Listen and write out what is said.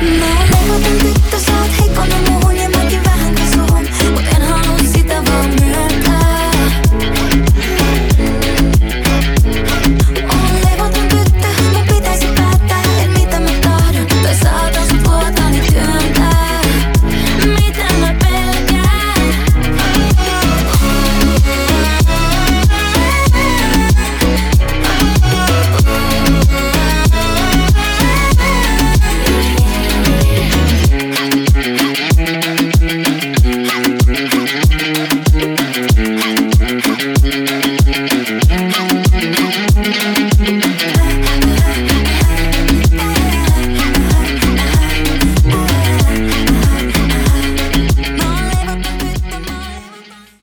Mä oon levoton tyttö, sä oot heikkona muuhun ja mäkin vähänkin suhun, mut en halua sitä vaan myöntää. Oon levoton tyttö, mun pitäisi päättää, et mitä mä tahdon, tai saatan sut vuotaani työntää. Mitä mä pelkään?